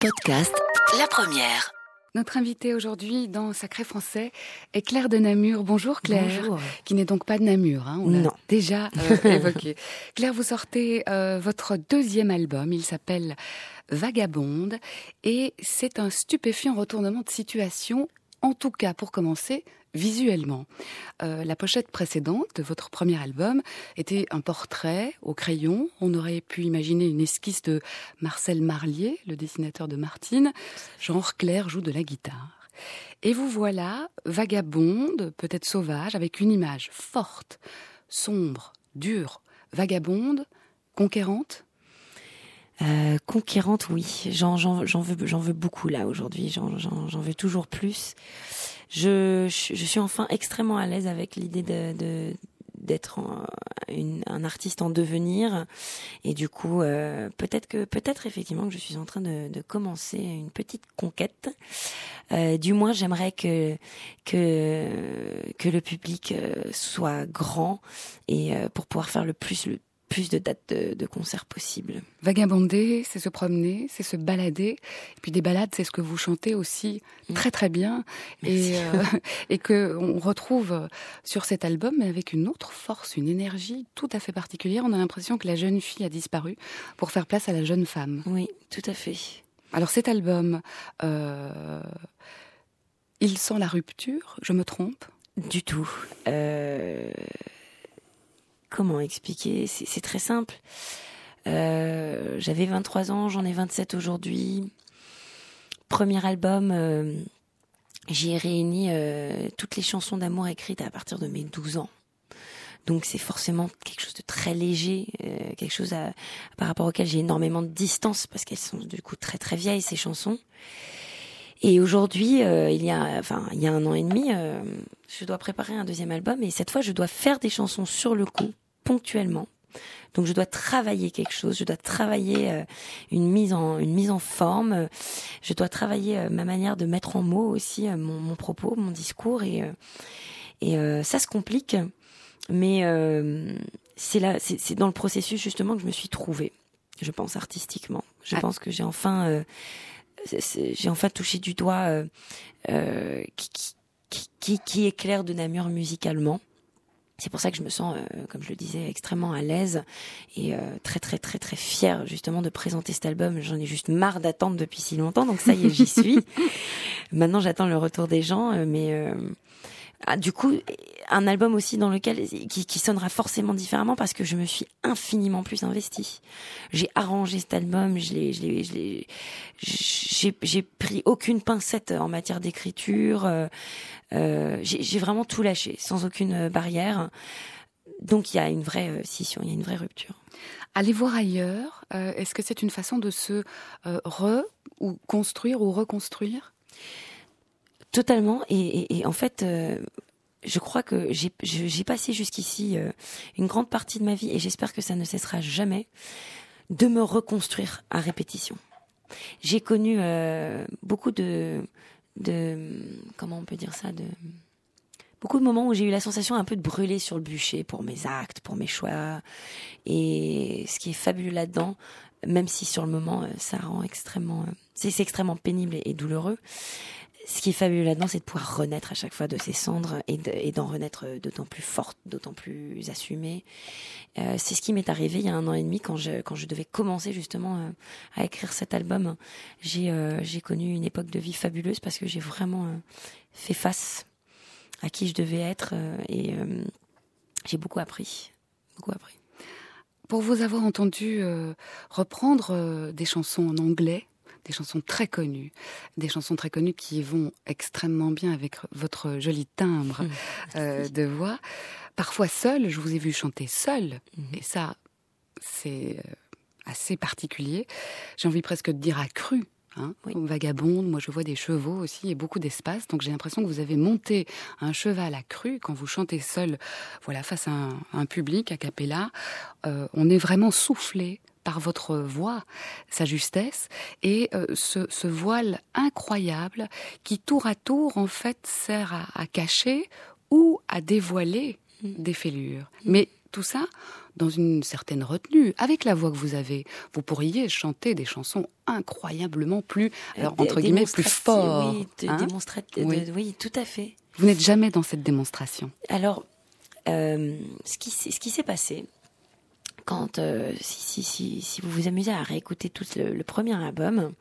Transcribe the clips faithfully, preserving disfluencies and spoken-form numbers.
Podcast La Première. Notre invitée aujourd'hui dans Sacré Français est Claire de Namur. Bonjour Claire, Bonjour. Qui n'est donc pas de Namur, hein, on l'a Non. déjà euh, évoqué. Claire, vous sortez euh, votre deuxième album, il s'appelle Vagabonde et c'est un stupéfiant retournement de situation, en tout cas pour commencer, visuellement. Euh, la pochette précédente de votre premier album était un portrait au crayon. On aurait pu imaginer une esquisse de Marcel Marlier, le dessinateur de Martine, genre Claire joue de la guitare. Et vous voilà, vagabonde, peut-être sauvage, avec une image forte, sombre, dure, vagabonde, conquérante. Euh, conquérante, oui. J'en, j'en, j'en veux, j'en veux beaucoup là aujourd'hui. J'en, j'en, j'en veux toujours plus. Je, je, je suis enfin extrêmement à l'aise avec l'idée de, de d'être un, une, un artiste en devenir. Et du coup, euh, peut-être que, peut-être effectivement que je suis en train de, de commencer une petite conquête. Euh, du moins, j'aimerais que que que le public soit grand et euh, pour pouvoir faire le plus le plus de dates de, de concerts possibles. Vagabonder, c'est se promener, c'est se balader. Et puis des balades, c'est ce que vous chantez aussi mmh. très très bien. Merci. Et, euh, et que on retrouve sur cet album, mais avec une autre force, une énergie tout à fait particulière. On a l'impression que la jeune fille a disparu pour faire place à la jeune femme. Oui, tout à fait. Alors cet album, euh, il sent la rupture, je me trompe ? Du tout. Euh... Comment expliquer ? c'est, c'est très simple. Euh, j'avais vingt-trois ans, j'en ai vingt-sept aujourd'hui. Premier album, euh, j'ai réuni euh, toutes les chansons d'amour écrites à partir de mes douze ans. Donc c'est forcément quelque chose de très léger, euh, quelque chose à, par rapport auquel j'ai énormément de distance parce qu'elles sont du coup très très vieilles ces chansons. Et aujourd'hui, euh, il y a, enfin, il y a un an et demi, euh, je dois préparer un deuxième album et cette fois, je dois faire des chansons sur le coup, ponctuellement. Donc, je dois travailler quelque chose, je dois travailler euh, une mise en une mise en forme, je dois travailler euh, ma manière de mettre en mots aussi euh, mon, mon propos, mon discours et euh, et euh, ça se complique, mais euh, c'est là, c'est, c'est dans le processus justement que je me suis trouvée, je pense artistiquement. Je ah. pense que j'ai enfin euh, C'est, j'ai enfin touché du doigt euh, euh, qui, qui, qui, qui est Claire de Namur musicalement. C'est pour ça que je me sens, euh, comme je le disais, extrêmement à l'aise et euh, très très très très fière justement de présenter cet album. J'en ai juste marre d'attendre depuis si longtemps, donc ça y est, j'y suis. Maintenant, j'attends le retour des gens, euh, mais euh, ah, du coup, un album aussi dans lequel qui, qui sonnera forcément différemment parce que je me suis infiniment plus investie. J'ai arrangé cet album, je l'ai, je l'ai, je l'ai, j'ai, j'ai pris aucune pincette en matière d'écriture. Euh, euh, j'ai, j'ai vraiment tout lâché, sans aucune barrière. Donc il y a une vraie euh, scission, il y a une vraie rupture. Aller voir ailleurs, euh, est-ce que c'est une façon de se euh, re ou construire ou reconstruire ? Totalement. Et, et, et en fait. Euh, Je crois que j'ai, j'ai passé jusqu'ici euh, une grande partie de ma vie, et j'espère que ça ne cessera jamais, de me reconstruire à répétition. J'ai connu euh, beaucoup de, de, comment on peut dire ça, de beaucoup de moments où j'ai eu la sensation un peu de brûler sur le bûcher pour mes actes, pour mes choix. Et ce qui est fabuleux là-dedans, même si sur le moment ça rend extrêmement, c'est, c'est extrêmement pénible et, et douloureux. Ce qui est fabuleux là-dedans, c'est de pouvoir renaître à chaque fois de ses cendres et, de, et d'en renaître d'autant plus forte, d'autant plus assumée. Euh, c'est ce qui m'est arrivé il y a un an et demi quand je, quand je devais commencer justement euh, à écrire cet album. J'ai, euh, j'ai connu une époque de vie fabuleuse parce que j'ai vraiment euh, fait face à qui je devais être euh, et euh, j'ai beaucoup appris, beaucoup appris. Pour vous avoir entendu euh, reprendre euh, des chansons en anglais, des chansons très connues, des chansons très connues qui vont extrêmement bien avec votre joli timbre euh, de voix. Parfois seule, je vous ai vu chanter seule, mm-hmm. et ça, c'est euh, assez particulier. J'ai envie presque de dire accru. Hein, oui. Vagabonde, moi je vois des chevaux aussi et beaucoup d'espace, donc j'ai l'impression que vous avez monté un cheval à crue quand vous chantez seul, voilà, face à un, un public a cappella. Euh, on est vraiment soufflé par votre voix, sa justesse, et euh, ce, ce voile incroyable qui, tour à tour, en fait, sert à, à cacher ou à dévoiler mmh. des fêlures. Mmh. Mais tout ça dans une certaine retenue. Avec la voix que vous avez, vous pourriez chanter des chansons incroyablement plus, alors, entre D- guillemets, plus fort. Oui, de, hein démonstrat- oui. de, oui, tout à fait. Vous n'êtes jamais dans cette démonstration. Alors, euh, ce qui, ce qui s'est passé, quand euh, si, si, si, si vous vous amusez à réécouter tout le, le premier album,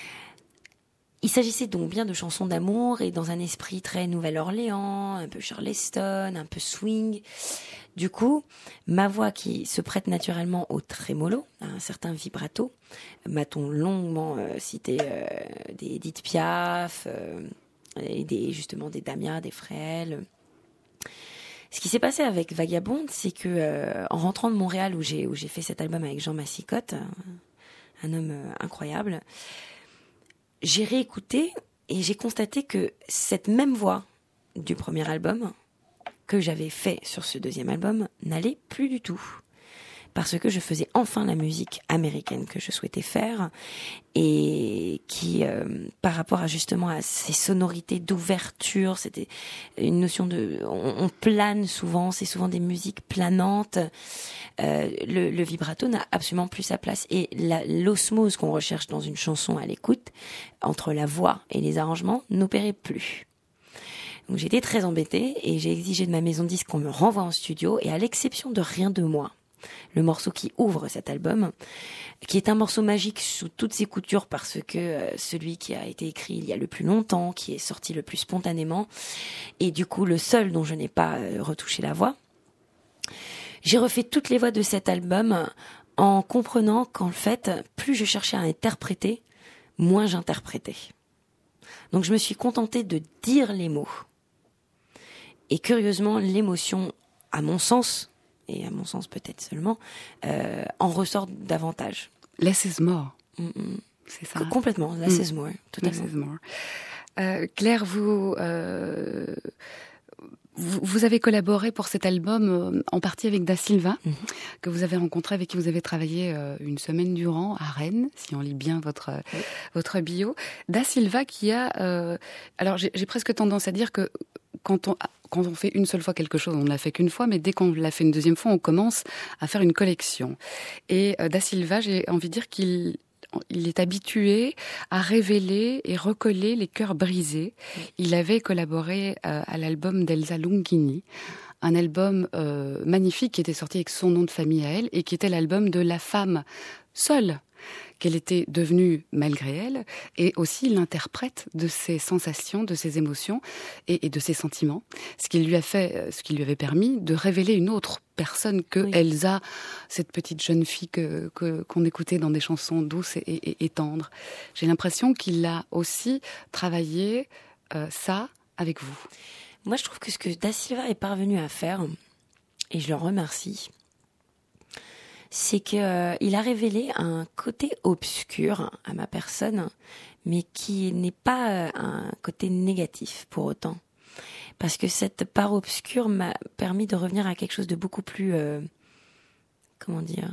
il s'agissait donc bien de chansons d'amour et dans un esprit très Nouvelle-Orléans, un peu Charleston, un peu swing. Du coup, ma voix qui se prête naturellement au trémolo, à un certain vibrato, m'a-t-on longuement euh, cité euh, des Edith Piaf, euh, et des, justement des Damia, des Frêles. Ce qui s'est passé avec Vagabonde, c'est que euh, en rentrant de Montréal où j'ai où j'ai fait cet album avec Jean Massicotte, un, un homme euh, incroyable, j'ai réécouté et j'ai constaté que cette même voix du premier album que j'avais fait sur ce deuxième album n'allait plus du tout. Parce que je faisais enfin la musique américaine que je souhaitais faire et qui, euh, par rapport à justement à ces sonorités d'ouverture, c'était une notion de, on, on plane souvent, c'est souvent des musiques planantes. Euh, le, le vibrato n'a absolument plus sa place et la, l'osmose qu'on recherche dans une chanson à l'écoute entre la voix et les arrangements n'opérait plus. Donc j'étais très embêtée et j'ai exigé de ma maison de disque qu'on me renvoie en studio et à l'exception de Rien de moi, le morceau qui ouvre cet album, qui est un morceau magique sous toutes ses coutures parce que euh, celui qui a été écrit il y a le plus longtemps, qui est sorti le plus spontanément, et du coup le seul dont je n'ai pas euh, retouché la voix. J'ai refait toutes les voix de cet album en comprenant qu'en fait, plus je cherchais à interpréter, moins j'interprétais. Donc je me suis contentée de dire les mots. Et curieusement, l'émotion, à mon sens, et à mon sens peut-être seulement, euh, en ressort davantage. Less is more. Mm-mm. C'est ça. Complètement, less mm. is more, totalement. Less is more. Euh, Claire, vous, euh, vous, vous avez collaboré pour cet album euh, en partie avec Da Silva, mm-hmm. que vous avez rencontré, avec qui vous avez travaillé euh, une semaine durant à Rennes, si on lit bien votre oui. votre bio. Da Silva qui a... Euh, alors j'ai, j'ai presque tendance à dire que quand on... Quand on fait une seule fois quelque chose, on ne l'a fait qu'une fois, mais dès qu'on l'a fait une deuxième fois, on commence à faire une collection. Et euh, Da Silva, j'ai envie de dire qu'il il est habitué à révéler et recoller les cœurs brisés. Il avait collaboré euh, à l'album d'Elsa Lunghini, un album euh, magnifique qui était sorti avec son nom de famille à elle et qui était l'album de la femme seule qu'elle était devenue malgré elle, et aussi l'interprète de ses sensations, de ses émotions et, et de ses sentiments, ce qui lui a fait, ce qui lui avait permis de révéler une autre personne que oui. Elsa, cette petite jeune fille que, que qu'on écoutait dans des chansons douces et, et, et tendres. J'ai l'impression qu'il a aussi travaillé euh, ça avec vous. Moi, je trouve que ce que Da Silva est parvenu à faire, et je le remercie, c'est qu'il euh, a révélé un côté obscur à ma personne, mais qui n'est pas euh, un côté négatif pour autant. Parce que cette part obscure m'a permis de revenir à quelque chose de beaucoup plus... Euh, comment dire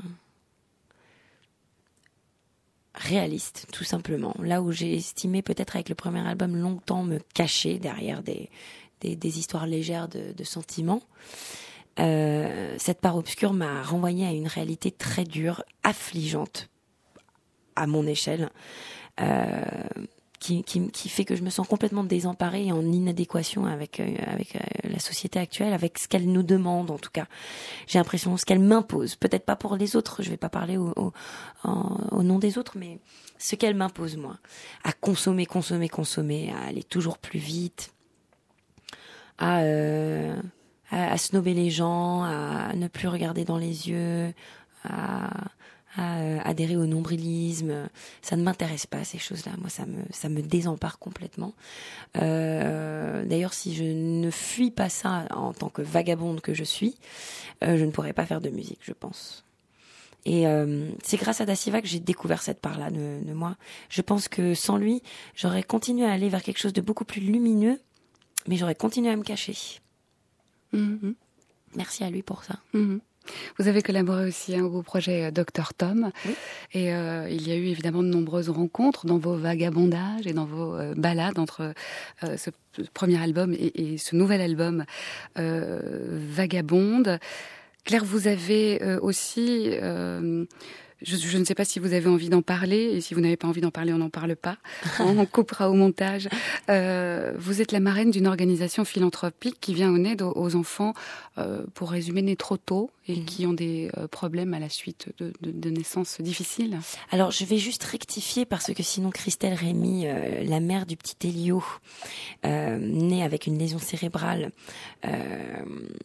réaliste, tout simplement. Là où j'ai estimé peut-être avec le premier album longtemps me cacher derrière des, des, des histoires légères de, de sentiments, Euh, cette part obscure m'a renvoyée à une réalité très dure, affligeante, à mon échelle, euh, qui, qui, qui fait que je me sens complètement désemparée et en inadéquation avec, euh, avec euh, la société actuelle, avec ce qu'elle nous demande en tout cas. J'ai l'impression ce qu'elle m'impose, peut-être pas pour les autres, je vais pas parler au, au, en, au nom des autres, mais ce qu'elle m'impose moi, à consommer, consommer, consommer, à aller toujours plus vite, à... Euh, à, à snober les gens, à ne plus regarder dans les yeux, à, à euh, adhérer au nombrilisme. Ça ne m'intéresse pas, ces choses-là. Moi, ça me, ça me désempare complètement. Euh, d'ailleurs, si je ne fuis pas ça en tant que vagabonde que je suis, euh, je ne pourrais pas faire de musique, je pense. Et euh, c'est grâce à Da Silva que j'ai découvert cette part-là de, de moi. Je pense que sans lui, j'aurais continué à aller vers quelque chose de beaucoup plus lumineux, mais j'aurais continué à me cacher. Mmh. Merci à lui pour ça. Mmh. Vous avez collaboré aussi hein, au projet Docteur Tom. Oui. Et euh, il y a eu évidemment de nombreuses rencontres dans vos vagabondages et dans vos euh, balades entre euh, ce premier album et, et ce nouvel album euh, Vagabonde. Claire, vous avez euh, aussi, euh, je, je ne sais pas si vous avez envie d'en parler, et si vous n'avez pas envie d'en parler, on n'en parle pas, on coupera au montage. Euh, vous êtes la marraine d'une organisation philanthropique qui vient en aide aux, aux enfants, euh, pour résumer, nés trop tôt et mmh. qui ont des euh, problèmes à la suite de, de, de naissances difficiles. Alors, je vais juste rectifier parce que sinon, Christelle Rémy, euh, la mère du petit Elio, euh, né avec une lésion cérébrale, euh,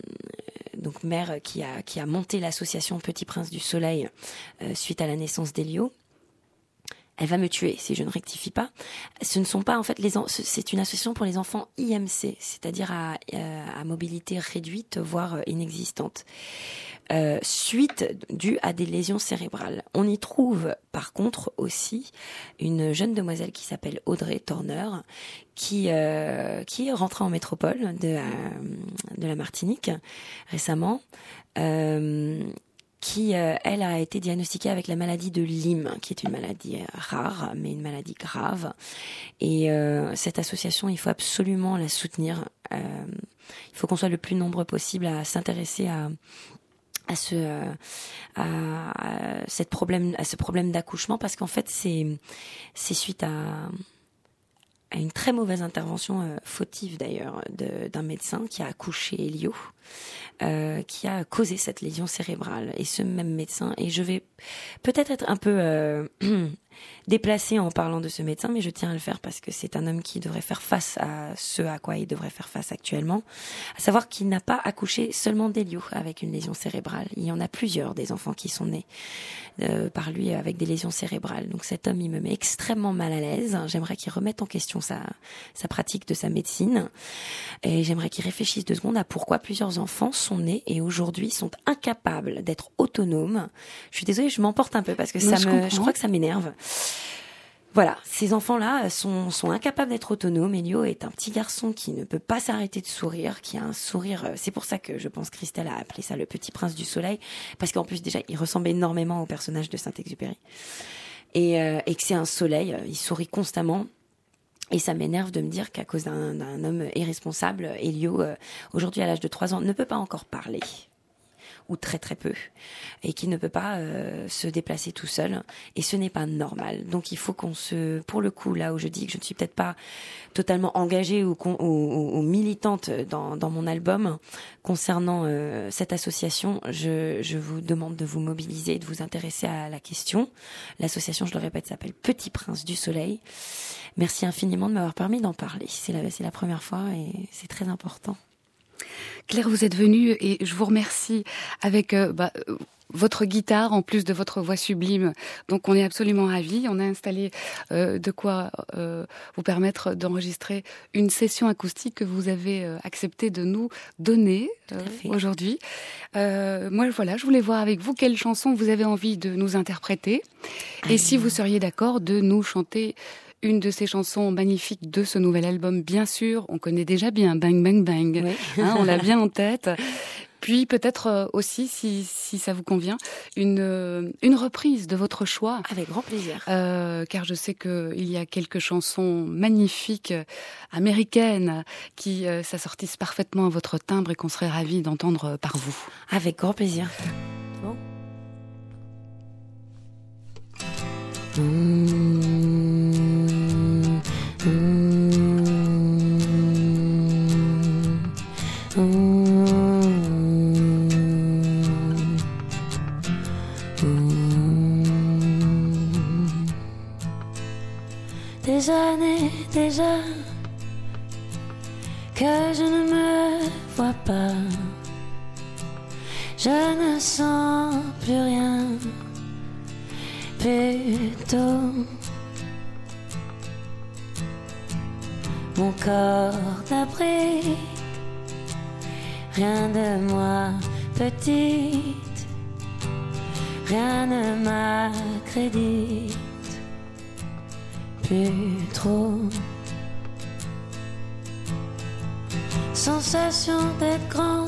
donc mère qui a qui a monté l'association Petit Prince du Soleil euh, suite à la naissance d'Elio. Elle va me tuer si je ne rectifie pas. Ce ne sont pas en fait les en... c'est une association pour les enfants I M C, c'est-à-dire à, à mobilité réduite voire inexistante. Euh, suite due à des lésions cérébrales. On y trouve par contre aussi une jeune demoiselle qui s'appelle Audrey Torner, qui euh, qui est rentrée en métropole de euh, de la Martinique récemment. Euh, qui, euh, elle, a été diagnostiquée avec la maladie de Lyme, qui est une maladie rare, mais une maladie grave. Et euh, cette association, il faut absolument la soutenir. Euh, il faut qu'on soit le plus nombreux possible à s'intéresser à à ce euh, à, à cette problème à ce problème d'accouchement, parce qu'en fait, c'est c'est suite à à une très mauvaise intervention, euh, fautive d'ailleurs, de, d'un médecin qui a accouché Elio, euh, qui a causé cette lésion cérébrale. Et ce même médecin, et je vais peut-être être un peu euh, déplacée en parlant de ce médecin, mais je tiens à le faire parce que c'est un homme qui devrait faire face à ce à quoi il devrait faire face actuellement, à savoir qu'il n'a pas accouché seulement d'Elio avec une lésion cérébrale. Il y en a plusieurs des enfants qui sont nés euh, par lui avec des lésions cérébrales. Donc cet homme, il me met extrêmement mal à l'aise. J'aimerais qu'il remette en question sa, sa pratique de sa médecine, et j'aimerais qu'il réfléchisse deux secondes à pourquoi plusieurs enfants sont nés et aujourd'hui sont incapables d'être autonomes. Je suis désolée, je m'emporte un peu parce que non, ça je me, comprends. je crois que ça m'énerve. Voilà, ces enfants-là sont, sont incapables d'être autonomes. Elio est un petit garçon qui ne peut pas s'arrêter de sourire, qui a un sourire, c'est pour ça que je pense Christelle a appelé ça le petit prince du soleil, parce qu'en plus déjà, il ressemble énormément au personnage de Saint-Exupéry. Et, euh, et que c'est un soleil, il sourit constamment. Et ça m'énerve de me dire qu'à cause d'un, d'un homme irresponsable, Elio, euh, aujourd'hui à l'âge de trois ans, ne peut pas encore parler, ou très très peu, et qui ne peut pas euh, se déplacer tout seul, et ce n'est pas normal. Donc il faut qu'on se, pour le coup, là où je dis que je ne suis peut-être pas totalement engagée ou, ou, ou, ou militante dans, dans mon album concernant euh, cette association, je, je vous demande de vous mobiliser, de vous intéresser à la question. L'association, je le répète, s'appelle Petit Prince du Soleil. Merci infiniment de m'avoir permis d'en parler. C'est la, c'est la première fois et c'est très important. Claire, vous êtes venue et je vous remercie avec euh, bah, euh, votre guitare en plus de votre voix sublime. Donc on est absolument ravis. On a installé euh, de quoi euh, vous permettre d'enregistrer une session acoustique que vous avez euh, accepté de nous donner euh, aujourd'hui. Euh, moi voilà, je voulais voir avec vous quelle chanson vous avez envie de nous interpréter et ah, si vous seriez d'accord de nous chanter une de ces chansons magnifiques de ce nouvel album. Bien sûr, on connaît déjà bien Bang Bang Bang, oui. hein, on l'a bien en tête. Puis peut-être aussi, si, si ça vous convient, une, une reprise de votre choix. Avec grand plaisir. Euh, car je sais qu'il y a quelques chansons magnifiques américaines qui euh, s'assortissent parfaitement à votre timbre et qu'on serait ravis d'entendre par vous. Avec grand plaisir. Bon. Mmh. Des années déjà que je ne me vois pas, je ne sens plus rien, plutôt mon corps n'abrite rien de moi petite, rien ne m'accrédite plus trop. Sensation d'être grand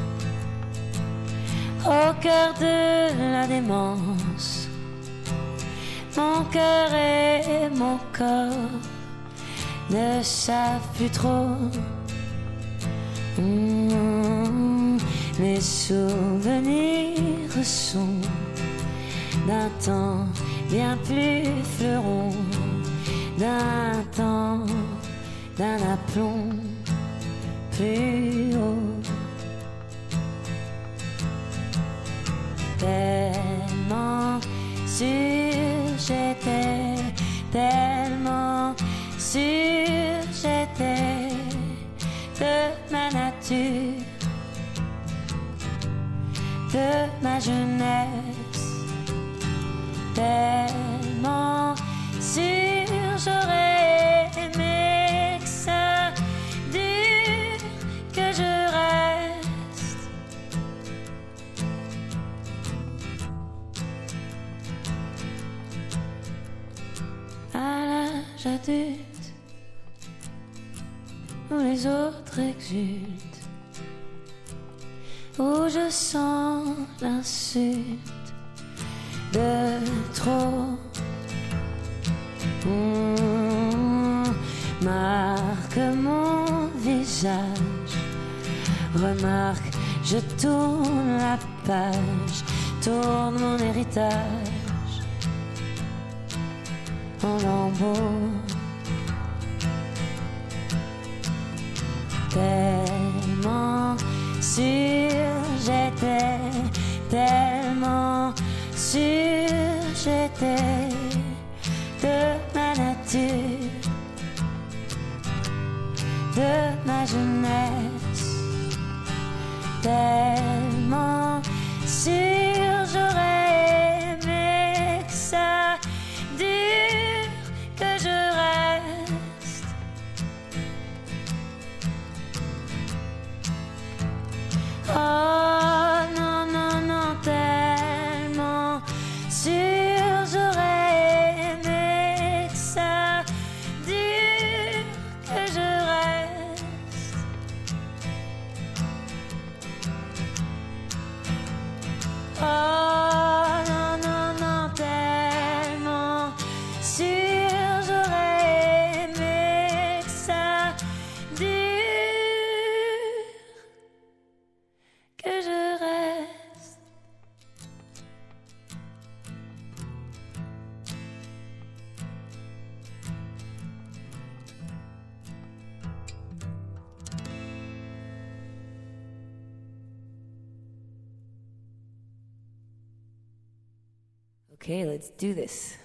au cœur de la démence. Mon cœur et mon corps ne savent plus trop. Mmh. Mes souvenirs sont d'un temps bien plus fleuron, d'un temps, d'un aplomb plus haut. Tellement sûr j'étais, tellement sûr j'étais de ma nature, de ma jeunesse, tellement sûr j'aurais aimé que ça dure, que je reste. À l'âge adulte, où les autres exultent, où je sens l'insulte de trop. Mmh, marque mon visage, remarque, je tourne la page, tourne mon héritage en lambeaux. Tellement sûr j'étais, tellement sûr j'étais de ma nature, de ma jeunesse, tellement sûr j'aurais aimé que ça dure, que je reste. Oh non, non, non, tellement sûr j'aurais aimé que ça dure, que je reste. Oh non, non, non, tellement sûr j'aurais aimé que ça dure, que je reste. Okay, let's do this.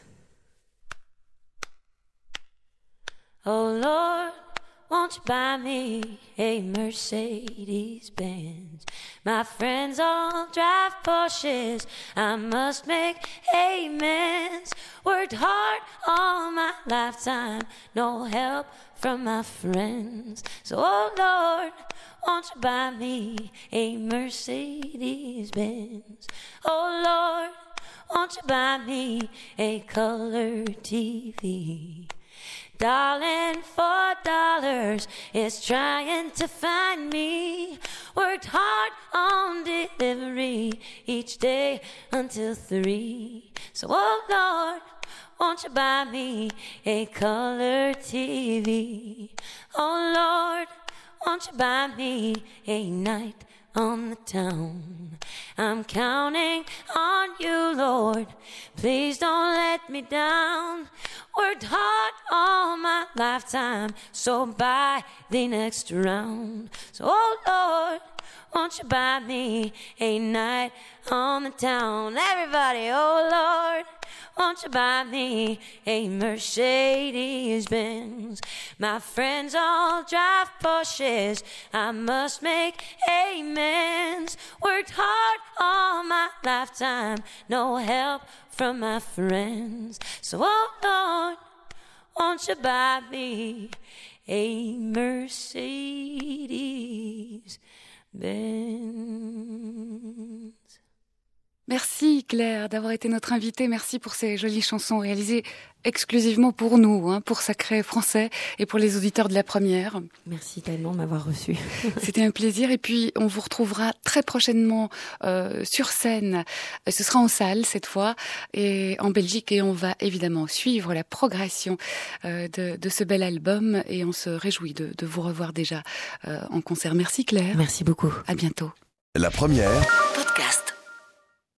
Oh Lord, won't you buy me a Mercedes Benz? My friends all drive Porsches, I must make amends. Worked hard all my lifetime, no help from my friends. So oh Lord, won't you buy me a Mercedes Benz? Oh Lord, won't you buy me a color T V? Darling, four dollars is trying to find me. Worked hard on delivery each day until three. So, oh Lord, won't you buy me a color T V? Oh Lord, won't you buy me a night on the town? I'm counting on you, Lord, please don't let me down. Worked hard all my lifetime, so buy the next round. So, oh Lord, won't you buy me a night on the town? Everybody, oh Lord, won't you buy me a Mercedes Benz? My friends all drive Porsches, I must make amends. Worked hard all my lifetime, no help from my friends. So, oh Lord, won't you buy me a Mercedes Benz? Merci Claire d'avoir été notre invitée. Merci pour ces jolies chansons réalisées exclusivement pour nous, hein, pour Sacré Français et pour les auditeurs de la première. Merci tellement de m'avoir reçue. C'était un plaisir. Et puis, on vous retrouvera très prochainement euh, sur scène. Ce sera en salle cette fois et en Belgique. Et on va évidemment suivre la progression euh, de, de ce bel album. Et on se réjouit de, de vous revoir déjà euh, en concert. Merci Claire. Merci beaucoup. À bientôt. La première. Podcast.